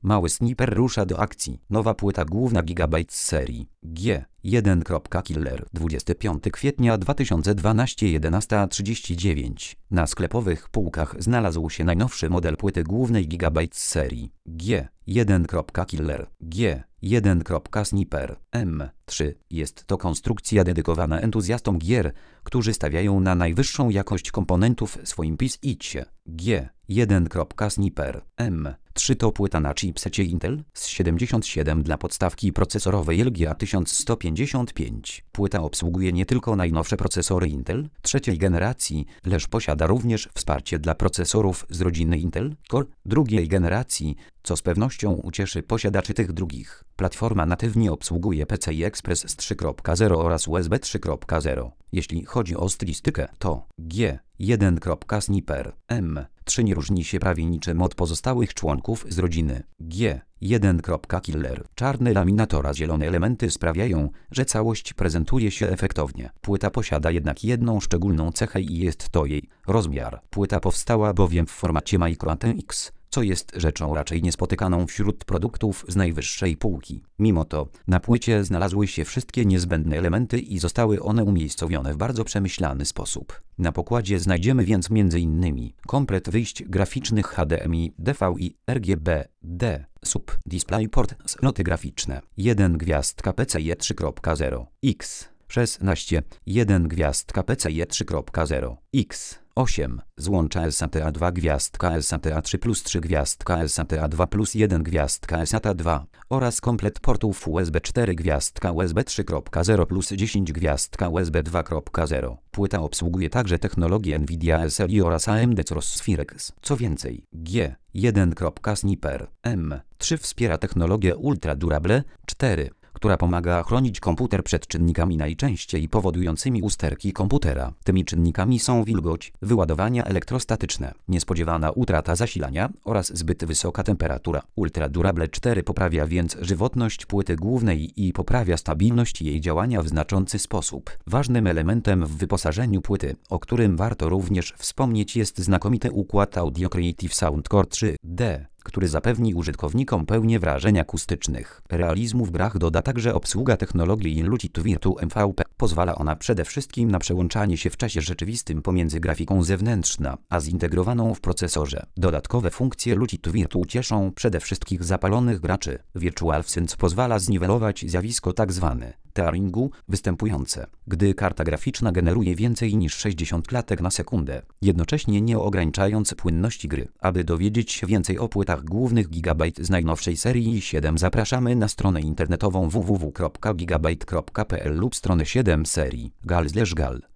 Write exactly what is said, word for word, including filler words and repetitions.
Mały Sniper rusza do akcji. Nowa płyta główna Gigabyte z serii G jeden Killer dwudziestego piątego kwietnia dwa tysiące dwunastego jedenasta trzydzieści dziewięć. Na sklepowych półkach znalazł się najnowszy model płyty głównej Gigabyte z serii G jeden Killer G jeden Sniper M trzy. Jest to konstrukcja dedykowana entuzjastom gier, którzy stawiają na najwyższą jakość komponentów w swoim P C ie. G jeden Sniper M trzy to płyta na chipsecie Intel z siedemdziesiąt siedem dla podstawki procesorowej L G A tysiąc sto pięćdziesiąt pięć. Płyta obsługuje nie tylko najnowsze procesory Intel trzeciej generacji, lecz posiada również wsparcie dla procesorów z rodziny Intel Core drugiej generacji, co z pewnością ucieszy posiadaczy tych drugich. Platforma natywnie obsługuje P C I Express z trzy kropka zero oraz U S B trzy kropka zero. Jeśli chodzi o stylistykę, to G jeden Sniper M trzy nie różni się prawie niczym od pozostałych członków z rodziny G jeden Killer. Czarny laminator a zielone elementy sprawiają, że całość prezentuje się efektownie. Płyta posiada jednak jedną szczególną cechę i jest to jej rozmiar. Płyta powstała bowiem w formacie Micro A T X, co jest rzeczą raczej niespotykaną wśród produktów z najwyższej półki. Mimo to, na płycie znalazły się wszystkie niezbędne elementy i zostały one umiejscowione w bardzo przemyślany sposób. Na pokładzie znajdziemy więc między innymi komplet wyjść graficznych H D M I, D V I, R G B, D, sub, DisplayPort, sloty graficzne, jeden gwiazdka P C I E trzy kropka zero, X szesnaście, jeden gwiazdka P C I E trzy kropka zero, X osiem, złącza S A T A dwa gwiazdka S A T A trzy plus trzy gwiazdka S A T A dwa plus jeden gwiazdka S A T A dwa oraz komplet portów U S B cztery gwiazdka U S B trzy kropka zero plus dziesięć gwiazdka U S B dwa kropka zero. Płyta obsługuje także technologię Nvidia S L I oraz A M D Spherex. Co więcej, G jeden Sniper M trzy wspiera technologię Ultra Durable cztery, która pomaga chronić komputer przed czynnikami najczęściej powodującymi usterki komputera. Tymi czynnikami są wilgoć, wyładowania elektrostatyczne, niespodziewana utrata zasilania oraz zbyt wysoka temperatura. Ultra Durable cztery poprawia więc żywotność płyty głównej i poprawia stabilność jej działania w znaczący sposób. Ważnym elementem w wyposażeniu płyty, o którym warto również wspomnieć, jest znakomity układ Audio Creative Sound Core trzy D, który zapewni użytkownikom pełnię wrażeń akustycznych. Realizmu w grach doda także obsługa technologii Lucid Virtu M V P. Pozwala ona przede wszystkim na przełączanie się w czasie rzeczywistym pomiędzy grafiką zewnętrzną a zintegrowaną w procesorze. Dodatkowe funkcje Lucid Virtu cieszą przede wszystkim zapalonych graczy. Virtual Synth pozwala zniwelować zjawisko tzw. tearingu występujące, gdy karta graficzna generuje więcej niż sześćdziesiąt klatek na sekundę, jednocześnie nie ograniczając płynności gry. Aby dowiedzieć się więcej o płytach głównych Gigabyte z najnowszej serii siedem, zapraszamy na stronę internetową w w w kropka gigabyte kropka p l lub stronę siedem serii gal slash gal.